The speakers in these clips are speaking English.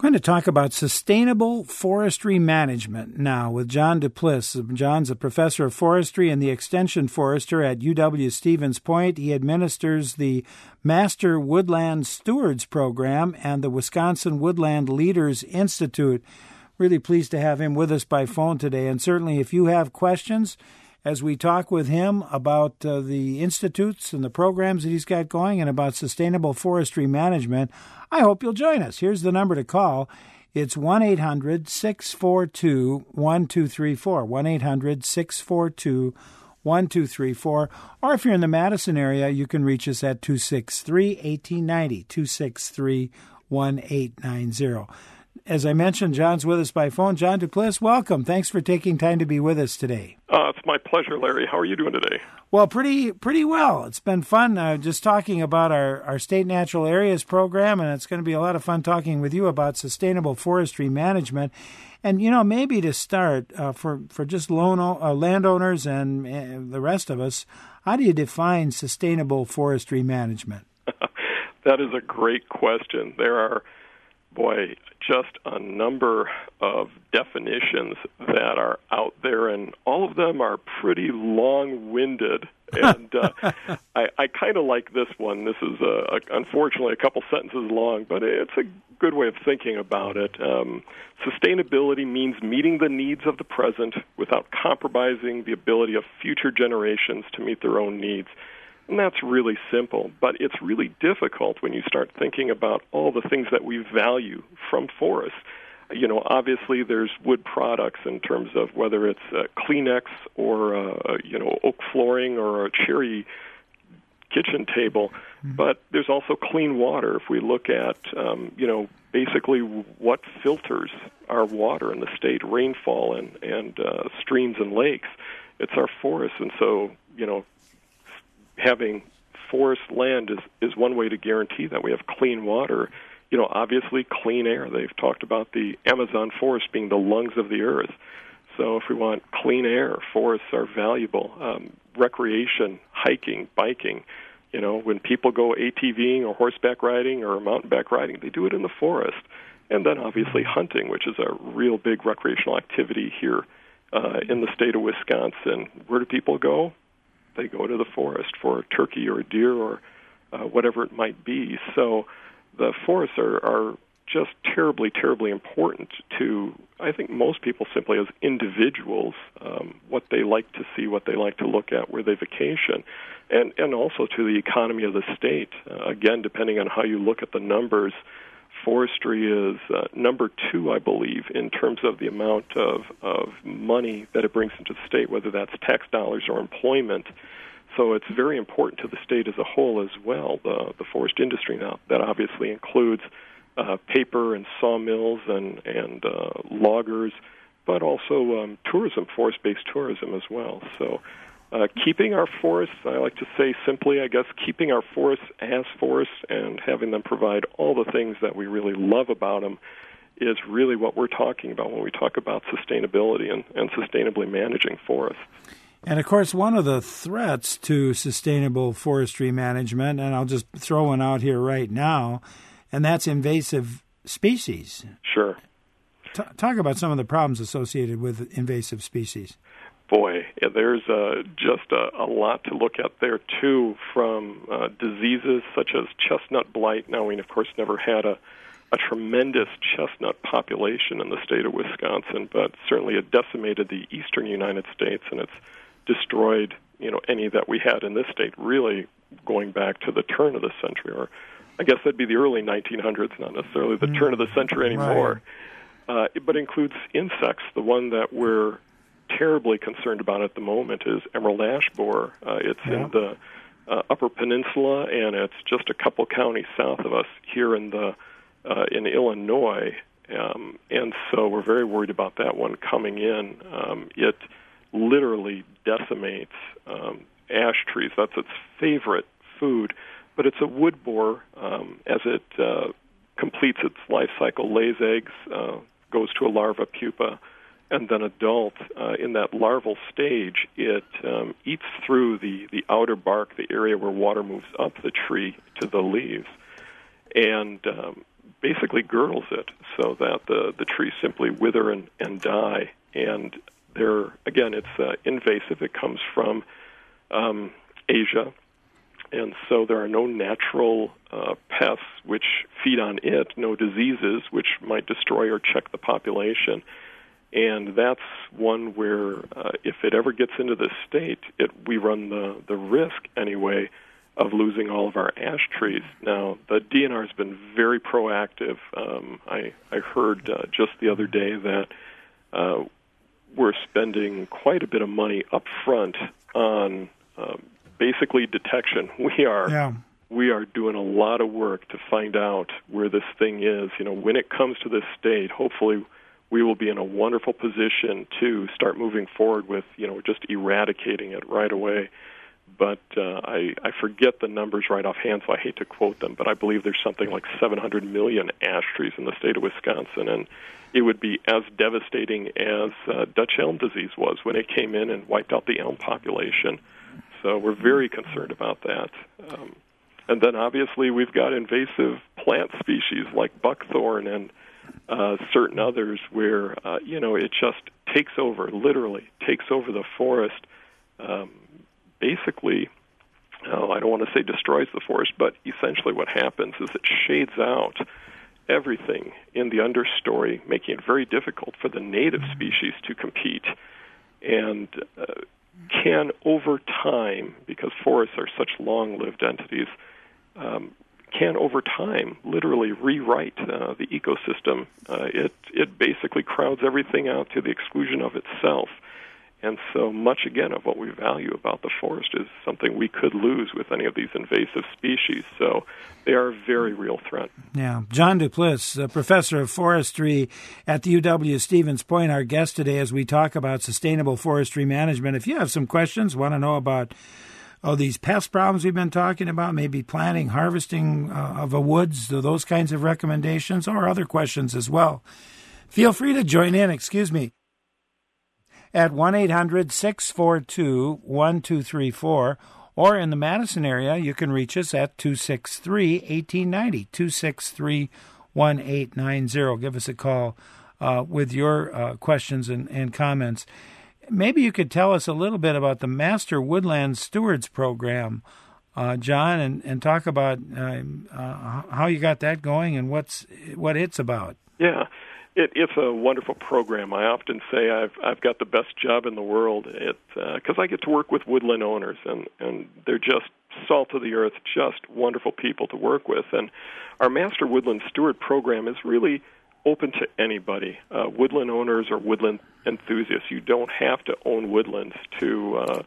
We're going to talk about sustainable forestry management now with John Duplessis. John's a professor of forestry and the extension forester at UW-Stevens Point. He administers the Master Woodland Stewards Program and the Wisconsin Woodland Leaders Institute. Really pleased to have him with us by phone today. And certainly if you have questions as we talk with him about the institutes and the programs that he's got going and about sustainable forestry management, I hope you'll join us. Here's the number to call. It's 1-800-642-1234, 1-800-642-1234. Or if you're in the Madison area, you can reach us at 263-1890, 263-1890. As I mentioned, John's with us by phone. John Duplessis, welcome. Thanks for taking time to be with us today. It's my pleasure, Larry. How are you doing today? Well, pretty well. It's been fun just talking about our State Natural Areas program, and it's going to be a lot of fun talking with you about sustainable forestry management. And, maybe to start, for just landowners and the rest of us, how do you define sustainable forestry management? That is a great question. There are just a number of definitions that are out there, and all of them are pretty long-winded. And I kind of like this one. This is, unfortunately, a couple sentences long, but it's a good way of thinking about it. Sustainability means meeting the needs of the present without compromising the ability of future generations to meet their own needs. And that's really simple, but it's really difficult when you start thinking about all the things that we value from forests. Obviously there's wood products in terms of whether it's Kleenex or, oak flooring or a cherry kitchen table, but there's also clean water. If we look at, basically what filters our water in the state, rainfall and streams and lakes, it's our forests. And so, having forest land is one way to guarantee that we have clean water. Obviously clean air. They've talked about the Amazon forest being the lungs of the earth. So if we want clean air, forests are valuable. Recreation, hiking, biking. When people go ATVing or horseback riding or mountain bike riding, they do it in the forest. And then obviously hunting, which is a real big recreational activity here in the state of Wisconsin. Where do people go? They go to the forest for a turkey or a deer or whatever it might be. So the forests are just terribly, terribly important to, I think, most people simply as individuals, what they like to see, what they like to look at, where they vacation, and also to the economy of the state. Again, depending on how you look at the numbers, forestry is number 2, I believe, in terms of the amount of money that it brings into the state, whether that's tax dollars or employment. So it's very important to the state as a whole as well, the forest industry now. That obviously includes paper and sawmills and loggers, but also tourism, forest-based tourism as well. So keeping our forests, I like to say simply, I guess, keeping our forests as forests and having them provide all the things that we really love about them is really what we're talking about when we talk about sustainability and sustainably managing forests. And, of course, one of the threats to sustainable forestry management, and I'll just throw one out here right now, and that's invasive species. Sure. Talk about some of the problems associated with invasive species. There's just a lot to look at there, too, from diseases such as chestnut blight. Now, we, of course, never had a tremendous chestnut population in the state of Wisconsin, but certainly it decimated the eastern United States, and it's destroyed, any that we had in this state, really going back to the turn of the century, or I guess that'd be the early 1900s, not necessarily the turn of the century anymore. Right. But includes insects. The one that we're terribly concerned about at the moment is emerald ash borer. It's in the Upper Peninsula, and it's just a couple counties south of us here in Illinois. And so we're very worried about that one coming in. It literally decimates ash trees. That's its favorite food. But it's a wood borer. As it completes its life cycle, lays eggs, goes to a larva pupa, and then adult. In that larval stage, it eats through the outer bark, the area where water moves up the tree to the leaves. And basically girdles it so that the trees simply wither and die. And it's invasive. It comes from Asia. And so there are no natural pests which feed on it, no diseases which might destroy or check the population. And that's one where if it ever gets into this state, we run the risk anyway of losing all of our ash trees. Now, the DNR has been very proactive. I heard just the other day that we're spending quite a bit of money up front on basically detection. We are doing a lot of work to find out where this thing is. When it comes to this state, hopefully we will be in a wonderful position to start moving forward with, just eradicating it right away. But I forget the numbers right offhand, so I hate to quote them, but I believe there's something like 700 million ash trees in the state of Wisconsin, and it would be as devastating as Dutch elm disease was when it came in and wiped out the elm population. So we're very concerned about that. And then obviously we've got invasive plant species like buckthorn and certain others where, it just literally takes over the forest. Basically, I don't want to say destroys the forest, but essentially what happens is it shades out everything in the understory, making it very difficult for the native species to compete. And can, over time, because forests are such long-lived entities, can, over time, literally rewrite the ecosystem. It basically crowds everything out to the exclusion of itself. And so much, again, of what we value about the forest is something we could lose with any of these invasive species. So they are a very real threat. Yeah. John Duplessis, professor of forestry at the UW-Stevens Point, our guest today as we talk about sustainable forestry management. If you have some questions, want to know about these pest problems we've been talking about, maybe planting, harvesting of the woods, those kinds of recommendations, or other questions as well, feel free to join in, at 1-800-642-1234, or in the Madison area, you can reach us at 263-1890, 263-1890. Give us a call with your questions and comments. Maybe you could tell us a little bit about the Master Woodland Stewards Program, John, and talk about how you got that going and what it's about. Yeah. It's a wonderful program. I often say I've got the best job in the world because I get to work with woodland owners, and they're just salt of the earth, just wonderful people to work with. And our Master Woodland Steward program is really open to anybody, woodland owners or woodland enthusiasts. You don't have to own woodlands to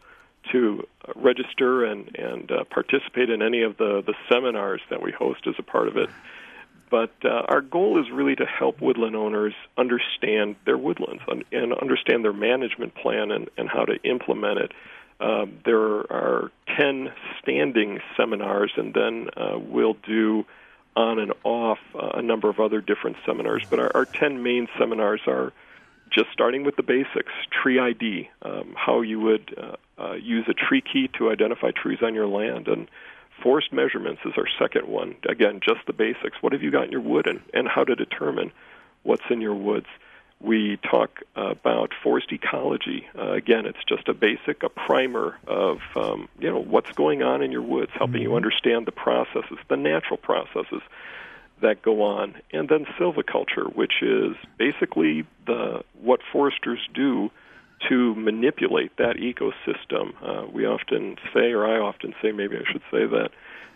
register and participate in any of the seminars that we host as a part of it. But our goal is really to help woodland owners understand their woodlands and understand their management plan and how to implement it. There are 10 standing seminars, and then we'll do on and off a number of other different seminars. But our 10 main seminars are just starting with the basics, tree ID, how you would use a tree key to identify trees on your land, and forest measurements is our second one. Again, just the basics. What have you got in your wood and how to determine what's in your woods. We talk about forest ecology. Again, it's just a primer of what's going on in your woods, helping you understand the processes, the natural processes that go on. And then silviculture, which is basically what foresters do to manipulate that ecosystem. We often say, or I often say, maybe I should say that,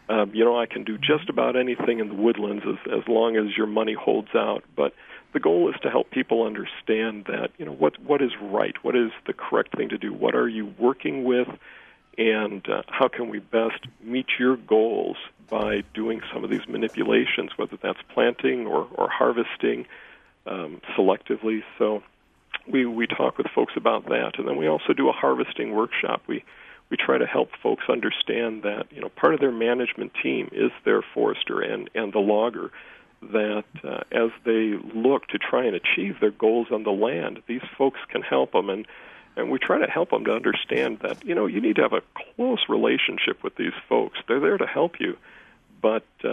I can do just about anything in the woodlands as long as your money holds out. But the goal is to help people understand that, what is right, what is the correct thing to do, what are you working with, and how can we best meet your goals by doing some of these manipulations, whether that's planting or harvesting selectively. So we talk with folks about that, and then we also do a harvesting workshop. We try to help folks understand that part of their management team is their forester and the logger, that as they look to try and achieve their goals on the land, these folks can help them, and we try to help them to understand that you need to have a close relationship with these folks. They're there to help you, but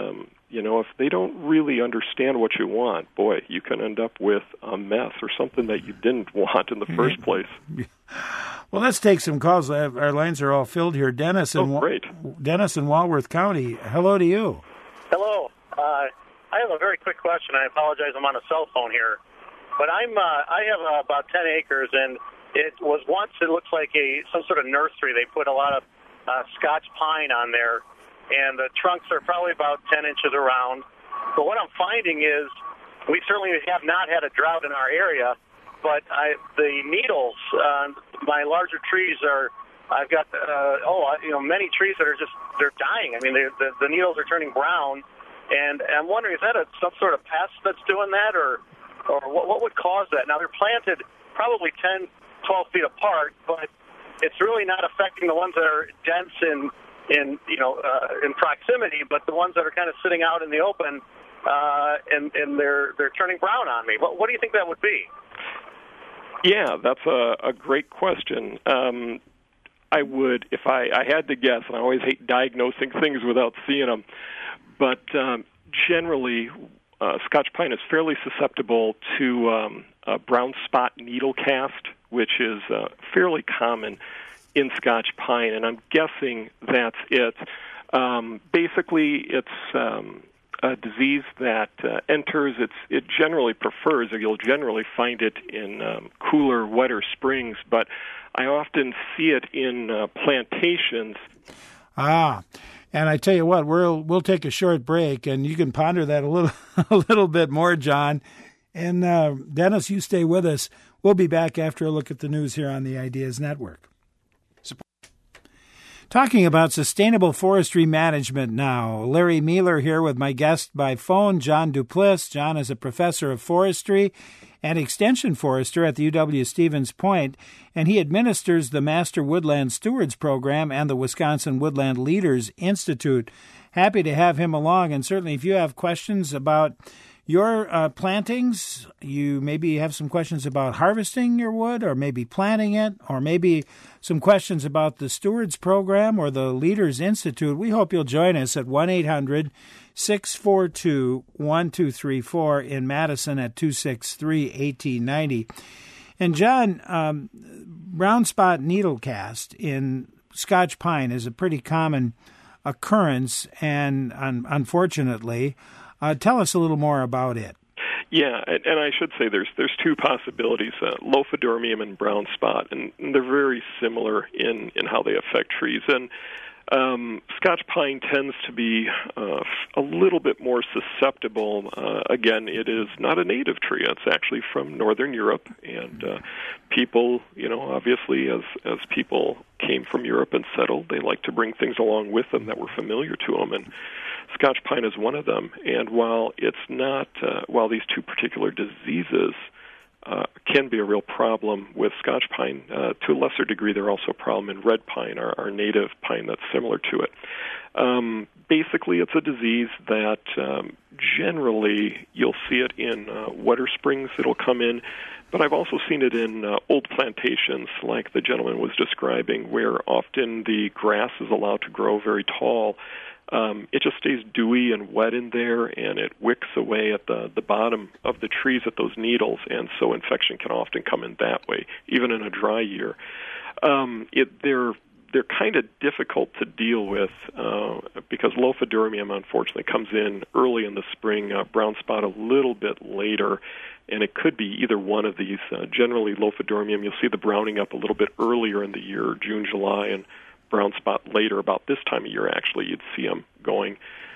if they don't really understand what you want, boy, you can end up with a mess or something that you didn't want in the first place. Well, let's take some calls. Our lines are all filled here. Dennis Dennis in Walworth County. Hello to you. Hello. I have a very quick question. I apologize. I'm on a cell phone here. But I have about 10 acres, and it was once, it looks like some sort of nursery. They put a lot of Scotch pine on there, and the trunks are probably about 10 inches around. But what I'm finding is we certainly have not had a drought in our area, but the needles, my larger trees I've got many trees that are they're dying. I mean, the needles are turning brown, and I'm wondering, is that some sort of pest that's doing that, or what would cause that? Now, they're planted probably 10, 12 feet apart, but it's really not affecting the ones that are dense in proximity, but the ones that are kind of sitting out in the open, and they're turning brown on me. What do you think that would be? Yeah, that's a great question. I would, if I had to guess, and I always hate diagnosing things without seeing them, but generally, Scotch pine is fairly susceptible to brown spot needle cast, which is fairly common in Scotch pine, and I'm guessing that's it. Basically, it's a disease that enters. It generally prefers, or you'll generally find it in cooler, wetter springs, but I often see it in plantations. And I tell you what, we'll take a short break, and you can ponder that a little bit more, John. And Dennis, you stay with us. We'll be back after a look at the news here on the Ideas Network. Talking about sustainable forestry management now. Larry Mealer here with my guest by phone, John Duplessis. John is a professor of forestry and extension forester at the UW-Stevens Point, and he administers the Master Woodland Stewards Program and the Wisconsin Woodland Leaders Institute. Happy to have him along, and certainly if you have questions about your plantings, you maybe have some questions about harvesting your wood, or maybe planting it, or maybe some questions about the Stewards Program or the Leaders Institute, we hope you'll join us at 1-800-642-1234 in Madison at 263-1890. And John, brown spot needle cast in Scotch pine is a pretty common occurrence, and unfortunately, tell us a little more about it. Yeah, and I should say there's two possibilities, Lophodermium and brown spot, and they're very similar in how they affect trees. And Scotch pine tends to be a little bit more susceptible. Again, it is not a native tree. It's actually from Northern Europe, and people, obviously as people came from Europe and settled, they like to bring things along with them that were familiar to them, and Scotch pine is one of them. And while it's not, while these two particular diseases can be a real problem with Scotch pine, to a lesser degree, they're also a problem in red pine, our native pine that's similar to it. Basically, it's a disease that generally you'll see it in wetter springs. It'll come in, but I've also seen it in old plantations like the gentleman was describing, where often the grass is allowed to grow very tall. It just stays dewy and wet in there, and it wicks away at the bottom of the trees at those needles, and so infection can often come in that way, even in a dry year. They're kind of difficult to deal with because Lophodermium, unfortunately, comes in early in the spring, brown spot a little bit later, and it could be either one of these. Generally, Lophodermium, you'll see the browning up a little bit earlier in the year, June, July, and brown spot later, about this time of year, actually, you'd see them going.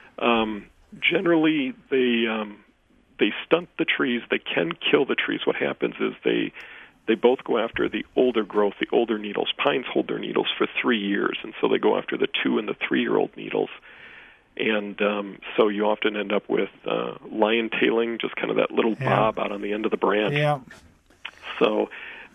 Generally, they stunt the trees. They can kill the trees. What happens is they both go after the older growth, the older needles. Pines hold their needles for 3 years, and so they go after the 2- and the 3-year-old needles. And so you often end up with lion tailing, just kind of that little bob out on the end of the branch. Yeah. So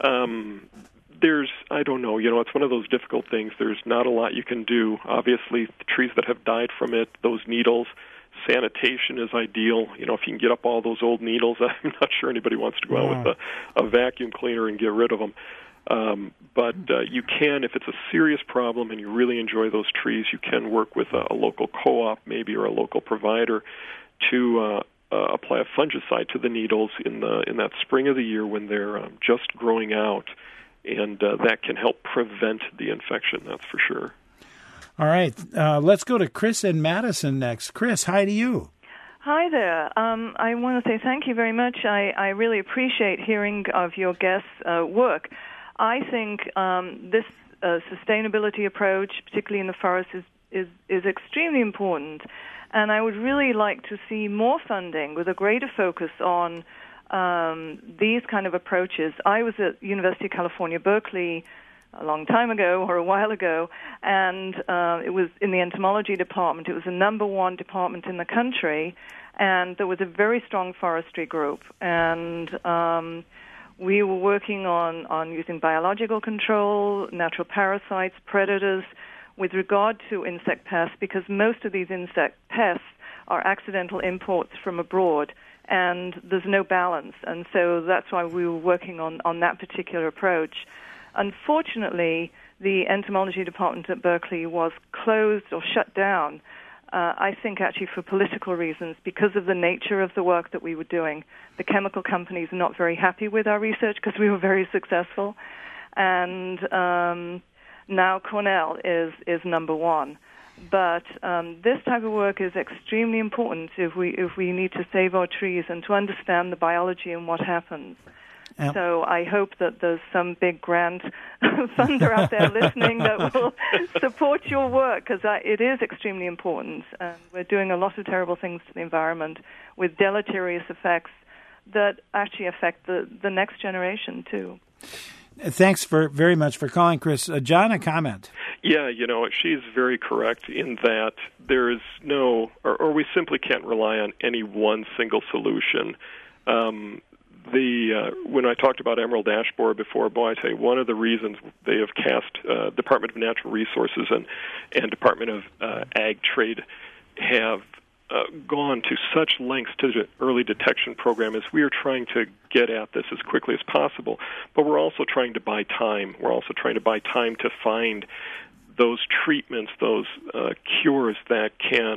I don't know, it's one of those difficult things. There's not a lot you can do. Obviously, the trees that have died from it, those needles, sanitation is ideal. If you can get up all those old needles, I'm not sure anybody wants to go out with a vacuum cleaner and get rid of them. But you can, if it's a serious problem and you really enjoy those trees, you can work with a local co-op maybe or a local provider to apply a fungicide to the needles in that spring of the year when they're just growing out, and that can help prevent the infection, that's for sure. All right, let's go to Chris in Madison next. Chris, hi to you. Hi there. I want to say thank you very much. I really appreciate hearing of your guests' work. I think this sustainability approach, particularly in the forest, is extremely important. And I would really like to see more funding with a greater focus on these kind of approaches. I was at University of California, Berkeley, a long time ago or a while ago, and it was in the entomology department. It was the number one department in the country, and there was a very strong forestry group. And we were working on using biological control, natural parasites, predators, with regard to insect pests, because most of these insect pests are accidental imports from abroad, and there's no balance. And so that's why we were working on that particular approach. Unfortunately, the entomology department at Berkeley was closed or shut down, I think actually for political reasons, because of the nature of the work that we were doing. The chemical companies are not very happy with our research because we were very successful. And now Cornell is number one. But this type of work is extremely important if we need to save our trees and to understand the biology and what happens. Yep. So I hope that there's some big grant funder out there listening that will support your work, because it is extremely important. And we're doing a lot of terrible things to the environment with deleterious effects that actually affect the next generation, too. Thanks very much for calling, Chris. John, a comment? Yeah, she's very correct in that there is no, or we simply can't rely on any one single solution. When I talked about emerald ash borer before, boy, I tell you, one of the reasons they have cast Department of Natural Resources and Department of Ag Trade have gone to such lengths to the early detection program is we are trying to get at this as quickly as possible, but we're also trying to buy time. We're also trying to buy time to find those treatments, those cures that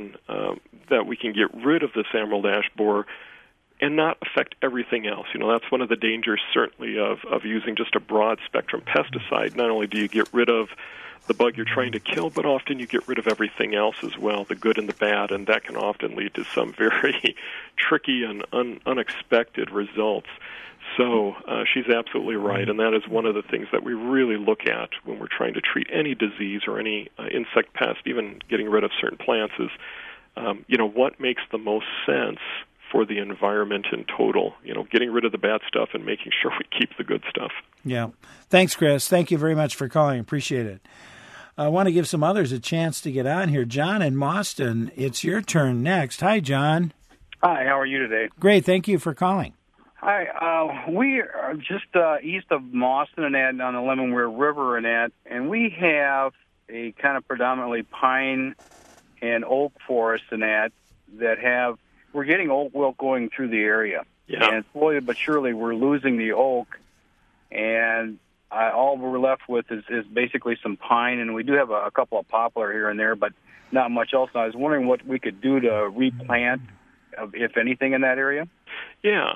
we can get rid of this emerald ash borer and not affect everything else. That's one of the dangers, certainly, of using just a broad-spectrum pesticide. Not only do you get rid of the bug you're trying to kill, but often you get rid of everything else as well, the good and the bad, and that can often lead to some very tricky and unexpected results. So she's absolutely right, and that is one of the things that we really look at when we're trying to treat any disease or any insect pest, even getting rid of certain plants, is what makes the most sense for the environment in total, getting rid of the bad stuff and making sure we keep the good stuff. Yeah. Thanks, Chris. Thank you very much for calling. Appreciate it. I want to give some others a chance to get on here. John in Boston, it's your turn next. Hi, John. Hi, how are you today? Great. Thank you for calling. Hi. We are just east of Boston and on the Lemonweir River and we have a kind of predominantly pine and oak forest that have. We're getting oak wilt going through the area. Yeah. And slowly but surely we're losing the oak, and all we're left with is basically some pine, and we do have a couple of poplar here and there, but not much else. And I was wondering what we could do to replant, if anything, in that area. Yeah.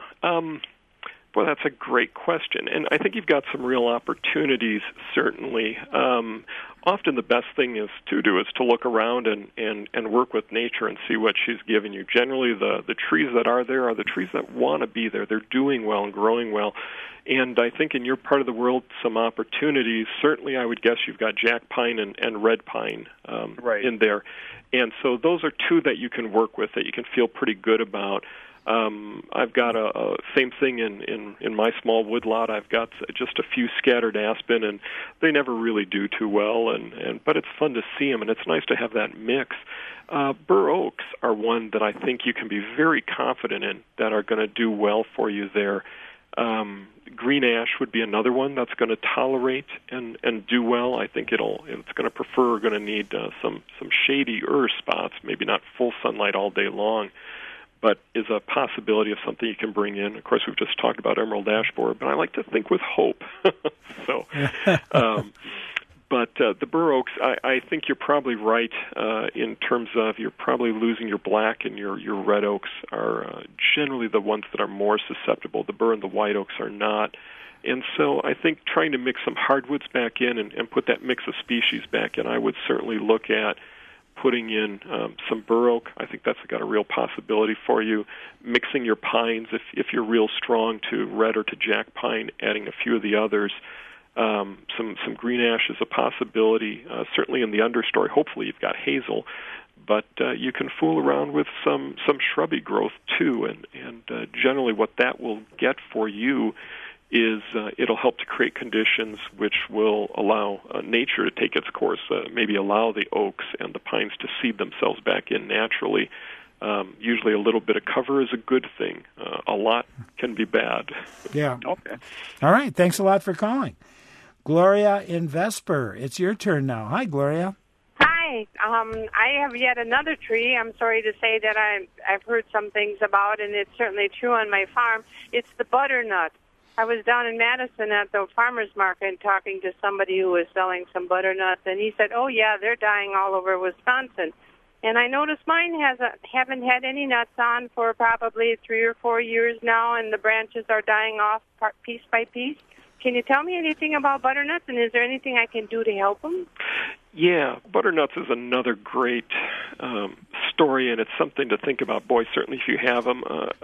Boy, that's a great question, and I think you've got some real opportunities, certainly. Often the best thing to do is to look around and work with nature and see what she's given you. Generally, the trees that are there are the trees that want to be there. They're doing well and growing well. And I think in your part of the world, some opportunities. Certainly, I would guess you've got jack pine and red pine right in there. And so those are two that you can work with, that you can feel pretty good about. I've got a same thing in my small woodlot. I've got just a few scattered aspen, and they never really do too well. But it's fun to see them, and it's nice to have that mix. Bur oaks are one that I think you can be very confident in that are going to do well for you there. Green ash would be another one that's going to tolerate and do well. I think it's going to need some shadier spots, maybe not full sunlight all day long. but is a possibility of something you can bring in. Of course, we've just talked about emerald ash borer, but I like to think with hope. So, but the bur oaks, I think you're probably right in terms of you're probably losing your black, and your red oaks are generally the ones that are more susceptible. The bur and the white oaks are not. And so I think trying to mix some hardwoods back in and put that mix of species back in, I would certainly look at putting in some bur oak. I think that's got a real possibility for you. Mixing your pines, if you're real strong, to red or to jack pine, adding a few of the others. Some green ash is a possibility, certainly in the understory. Hopefully you've got hazel, but you can fool around with some shrubby growth too, and generally what that will get for you is it'll help to create conditions which will allow nature to take its course, maybe allow the oaks and the pines to seed themselves back in naturally. Usually a little bit of cover is a good thing. A lot can be bad. Yeah. Okay. All right. Thanks a lot for calling. Gloria in Vesper, it's your turn now. Hi, Gloria. Hi. I have yet another tree. I'm sorry to say that I've heard some things about, and it's certainly true on my farm. It's the butternut. I was down in Madison at the farmer's market talking to somebody who was selling some butternuts, and he said, oh, yeah, they're dying all over Wisconsin. And I noticed mine haven't had any nuts on for probably 3 or 4 years now, and the branches are dying off piece by piece. Can you tell me anything about butternuts, and is there anything I can do to help them? Yeah, butternuts is another great story, and it's something to think about. Boy, certainly if you have them,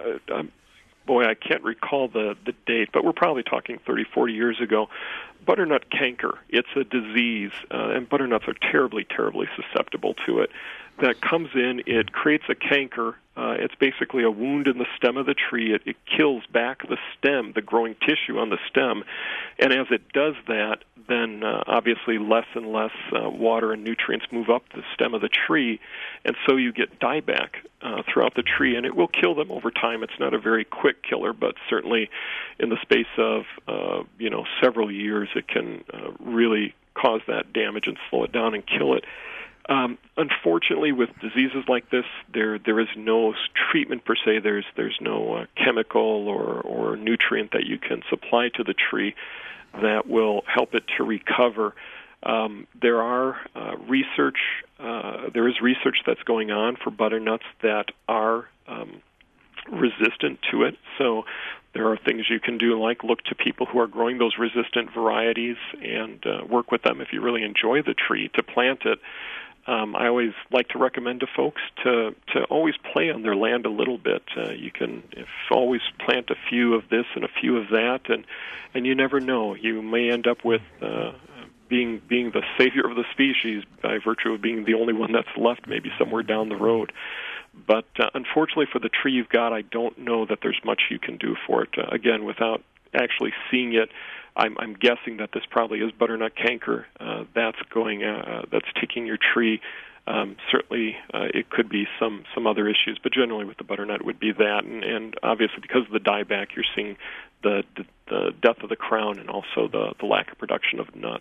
I can't recall the date, but we're probably talking 30, 40 years ago. Butternut canker, it's a disease, and butternuts are terribly, terribly susceptible to it. That comes in, it creates a canker. It's basically a wound in the stem of the tree. It kills back the stem, the growing tissue on the stem. And as it does that, then obviously less and less water and nutrients move up the stem of the tree. And so you get dieback throughout the tree, and it will kill them over time. It's not a very quick killer, but certainly in the space of several years, it can really cause that damage and slow it down and kill it. Unfortunately, with diseases like this, there is no treatment per se. There's no chemical or nutrient that you can supply to the tree that will help it to recover. There is research that's going on for butternuts that are resistant to it. So there are things you can do, like look to people who are growing those resistant varieties and work with them if you really enjoy the tree to plant it. I always like to recommend to folks to always play on their land a little bit. You can always plant a few of this and a few of that, and you never know. You may end up with being the savior of the species by virtue of being the only one that's left maybe somewhere down the road. But unfortunately for the tree you've got, I don't know that there's much you can do for it. Again, without actually seeing it, I'm guessing that this probably is butternut canker that's ticking your tree. Certainly, it could be some other issues, but generally with the butternut it would be that, and obviously because of the dieback, you're seeing the death of the crown and also the lack of production of nuts.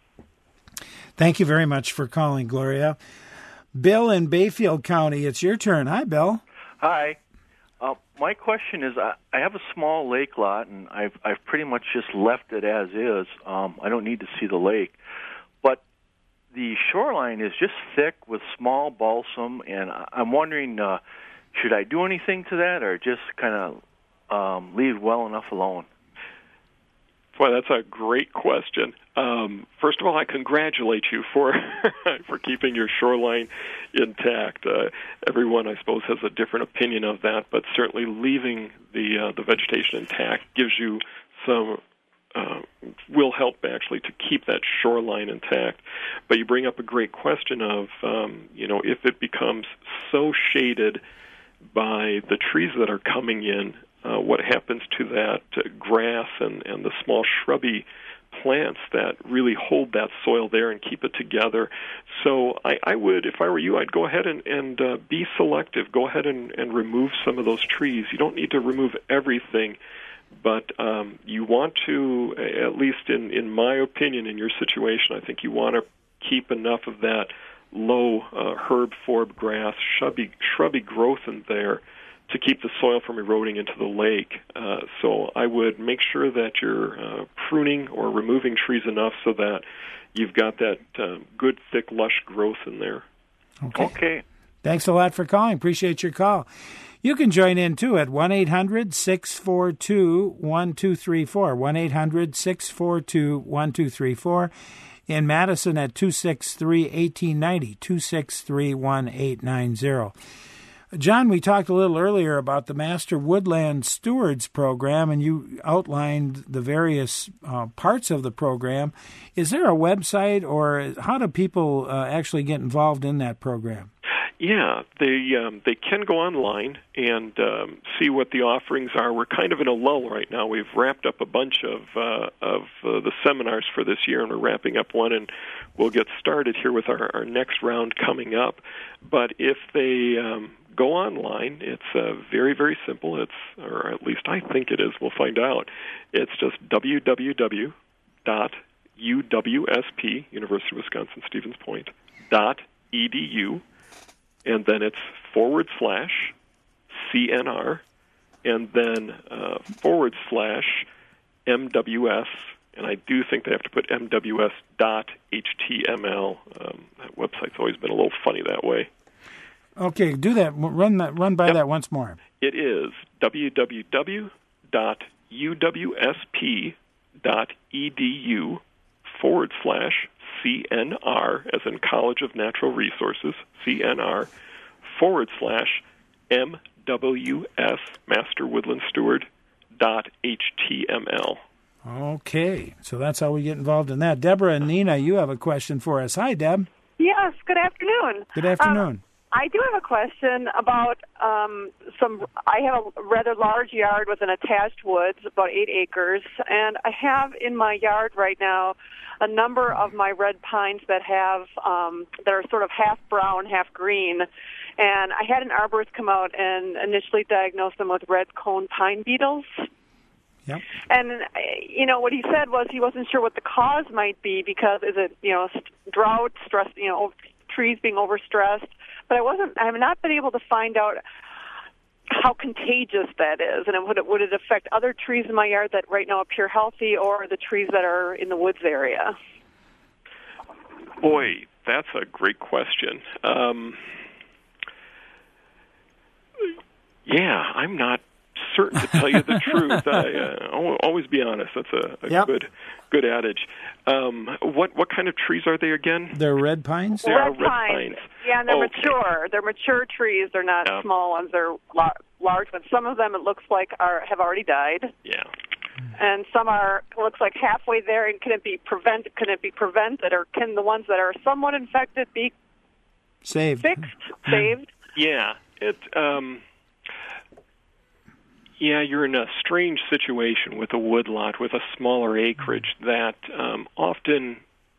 Thank you very much for calling, Gloria. Bill in Bayfield County, it's your turn. Hi, Bill. Hi. My question is, I have a small lake lot, and I've pretty much just left it as is. I don't need to see the lake. But the shoreline is just thick with small balsam, and I'm wondering, should I do anything to that or just kind of leave well enough alone? Boy, that's a great question. First of all, I congratulate you for for keeping your shoreline intact. Everyone, I suppose, has a different opinion of that, but certainly leaving the vegetation intact gives you some will help actually to keep that shoreline intact. But you bring up a great question of if it becomes so shaded by the trees that are coming in. What happens to that grass and the small shrubby plants that really hold that soil there and keep it together. So I would, if I were you, I'd go ahead and be selective. Go ahead and remove some of those trees. You don't need to remove everything, but you want to, at least in my opinion, in your situation, I think you want to keep enough of that low herb forb grass, shrubby growth in there to keep the soil from eroding into the lake. So I would make sure that you're pruning or removing trees enough so that you've got that good, thick, lush growth in there. Okay. Thanks a lot for calling. Appreciate your call. You can join in, too, at 1-800-642-1234, 1-800-642-1234. In Madison at 263-1890, 263-1890. John, we talked a little earlier about the Master Woodland Stewards program, and you outlined the various parts of the program. Is there a website, or how do people actually get involved in that program? Yeah, they can go online and see what the offerings are. We're kind of in a lull right now. We've wrapped up a bunch of the seminars for this year, and we're wrapping up one, and we'll get started here with our next round coming up. But if they go online, it's very, very simple. Or at least I think it is. We'll find out. It's just www.uwsp, University of Wisconsin-Stevens Point, .edu. And then it's /CNR, and then /MWS, and I do think they have to put MWS.html. That website's always been a little funny that way. Okay, do that. Run by that once more. It is www.uwsp.edu /CNR, as in College of Natural Resources, CNR, /MWS, Master Woodland Steward, .html. Okay, so that's how we get involved in that. Deborah and Nina, you have a question for us. Hi, Deb. Yes, good afternoon. Good afternoon. I do have a question about I have a rather large yard with an attached woods, about 8 acres, and I have in my yard right now a number of my red pines that have that are sort of half brown, half green. And I had an arborist come out and initially diagnose them with red cone pine beetles. Yep. And what he said was he wasn't sure what the cause might be, because is it drought, stress, trees being overstressed. But I have not been able to find out how contagious that is, and would it affect other trees in my yard that right now appear healthy, or the trees that are in the woods area? Boy, that's a great question. I'm not certain, to tell you the truth. I'll always be honest. That's a good adage. What kind of trees are they again? They're red pines? They are red pines. Yeah, and they're mature. They're mature trees. They're not small ones. They're large ones. Some of them, it looks like, have already died. Yeah. And some looks like halfway there. And can it be prevented? Or can the ones that are somewhat infected be saved? Saved? Yeah. You're in a strange situation with a woodlot with a smaller acreage that often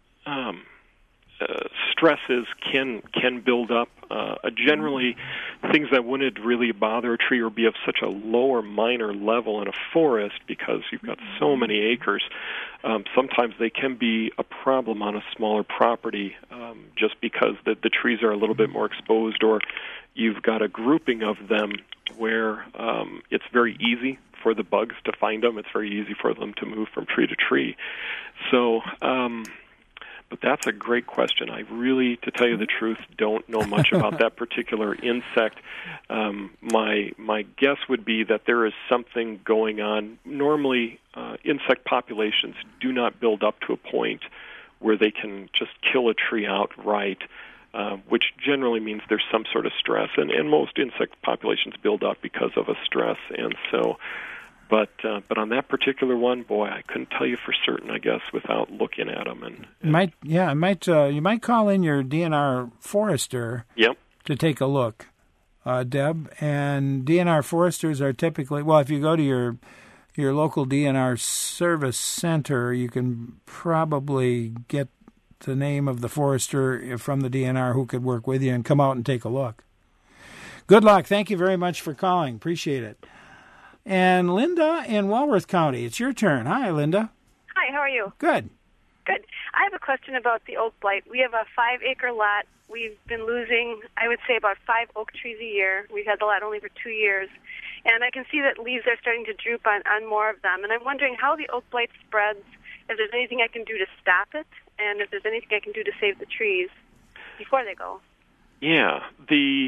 stresses can build up. Generally, things that wouldn't really bother a tree or be of such a low or minor level in a forest, because you've got so many acres, sometimes they can be a problem on a smaller property, just because the trees are a little bit more exposed, or you've got a grouping of them where it's very easy for the bugs to find them. It's very easy for them to move from tree to tree. So, but that's a great question. I really, to tell you the truth, don't know much about that particular insect. My guess would be that there is something going on. Normally, insect populations do not build up to a point where they can just kill a tree outright, which generally means there's some sort of stress. And most insect populations build up because of a stress. And so, but on that particular one, boy, I couldn't tell you for certain, I guess, without looking at them. You might call in your DNR forester. Yep. To take a look, Deb. And DNR foresters are typically, if you go to your local DNR service center, you can probably get the name of the forester from the DNR who could work with you and come out and take a look. Good luck. Thank you very much for calling. Appreciate it. And Linda in Walworth County, it's your turn. Hi, Linda. Hi, how are you? Good. Good. I have a question about the oak blight. We have a 5-acre lot we've been losing, I would say, about 5 oak trees a year. We've had the lot only for 2 years. And I can see that leaves are starting to droop on more of them. And I'm wondering how the oak blight spreads, if there's anything I can do to stop it, and if there's anything I can do to save the trees before they go. Yeah, the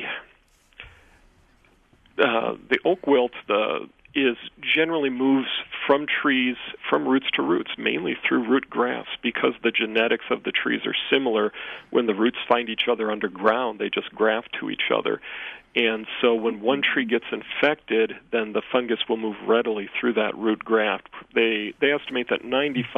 oak wilt generally moves from trees, from roots to roots, mainly through root grafts, because the genetics of the trees are similar. When the roots find each other underground, they just graft to each other. And so when one tree gets infected, then the fungus will move readily through that root graft. They estimate that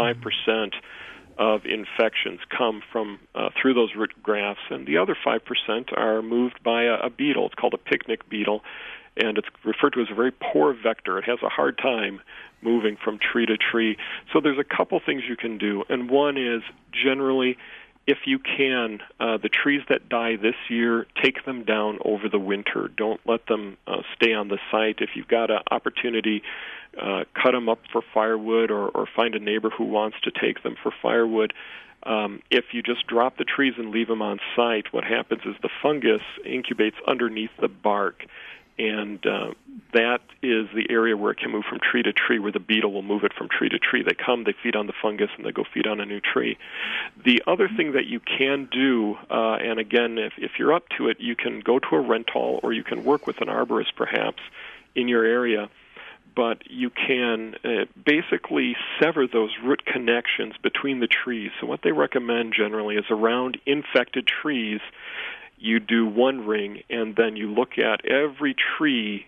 95% of infections come from through those root grafts, and the other 5% are moved by a beetle. It's called a picnic beetle, and it's referred to as a very poor vector. It has a hard time moving from tree to tree. So there's a couple things you can do, and one is generally, if you can, the trees that die this year, take them down over the winter. Don't let them stay on the site. If you've got an opportunity, cut them up for firewood, or find a neighbor who wants to take them for firewood. If you just drop the trees and leave them on site, what happens is the fungus incubates underneath the bark, and that is the area where it can move from tree to tree, where the beetle will move it from tree to tree. They come, they feed on the fungus, and they go feed on a new tree. The other thing that you can do, and again, if you're up to it, you can go to a rental, or you can work with an arborist perhaps in your area, but you can basically sever those root connections between the trees. So what they recommend generally is around infected trees, you do one ring, and then you look at every tree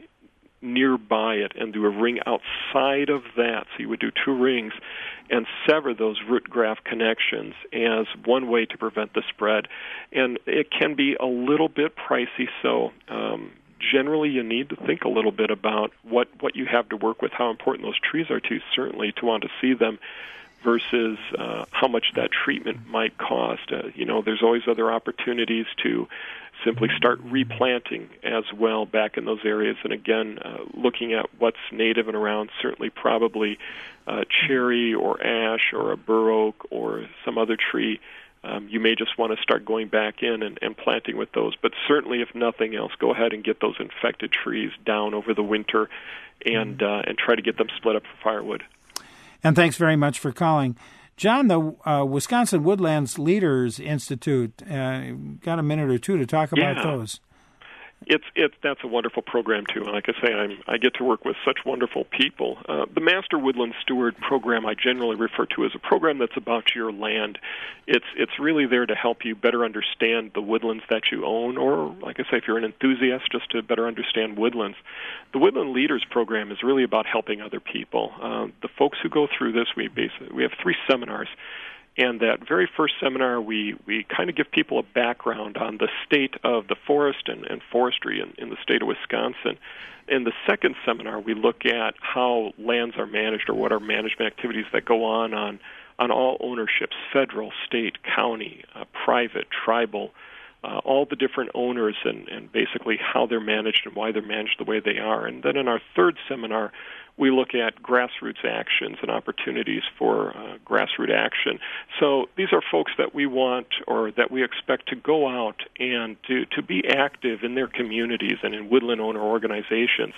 nearby it and do a ring outside of that. So you would do 2 rings and sever those root graft connections as one way to prevent the spread. And it can be a little bit pricey, so generally you need to think a little bit about what you have to work with, how important those trees are to you, certainly to want to see them, versus how much that treatment might cost. There's always other opportunities to simply start replanting as well back in those areas. And again, looking at what's native and around, certainly probably cherry or ash or a bur oak or some other tree. You may just want to start going back in and planting with those. But certainly, if nothing else, go ahead and get those infected trees down over the winter and try to get them split up for firewood. And thanks very much for calling. John, the Wisconsin Woodlands Leaders Institute, got a minute or two to talk about those. That's a wonderful program, too. And like I say, I get to work with such wonderful people. The Master Woodland Steward program I generally refer to as a program that's about your land. It's really there to help you better understand the woodlands that you own, or, like I say, if you're an enthusiast, just to better understand woodlands. The Woodland Leaders program is really about helping other people. The folks who go through this, we have 3 seminars. And that very first seminar, we kind of give people a background on the state of the forest and forestry in the state of Wisconsin. In the second seminar, we look at how lands are managed, or what are management activities that go on all ownerships, federal, state, county, private, tribal, all the different owners, and basically how they're managed and why they're managed the way they are. And then in our third seminar, we look at grassroots actions and opportunities for grassroots action. So these are folks that we want, or that we expect, to go out and to be active in their communities and in woodland owner organizations,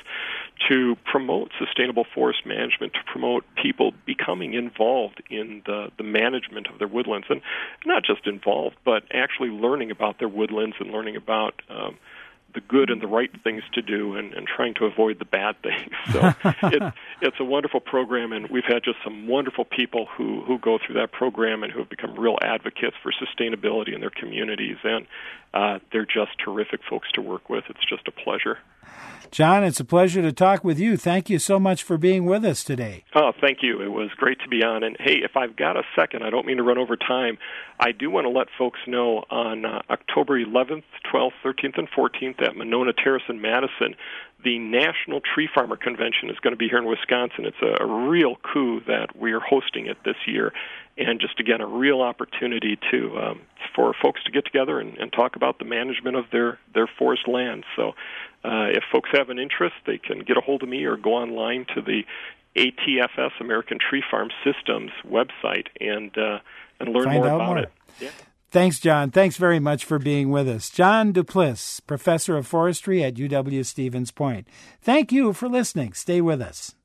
to promote sustainable forest management, to promote people becoming involved in the management of their woodlands, and not just involved, but actually learning about their woodlands and learning about the good and the right things to do, and trying to avoid the bad things. So it's a wonderful program, and we've had just some wonderful people who go through that program and who have become real advocates for sustainability in their communities, and they're just terrific folks to work with. It's just a pleasure. John, it's a pleasure to talk with you. Thank you so much for being with us today. Oh, thank you. It was great to be on. And, hey, if I've got a second, I don't mean to run over time, I do want to let folks know on October 11th, 12th, 13th, and 14th at Monona Terrace in Madison, the National Tree Farmer Convention is going to be here in Wisconsin. It's a real coup that we are hosting it this year, and just, again, a real opportunity for folks to get together and talk about the management of their forest lands. So if folks have an interest, they can get a hold of me or go online to the ATFS, American Tree Farm Systems website, and learn more about it. Yeah. Thanks, John. Thanks very much for being with us. John Duplessis, Professor of Forestry at UW-Stevens Point. Thank you for listening. Stay with us.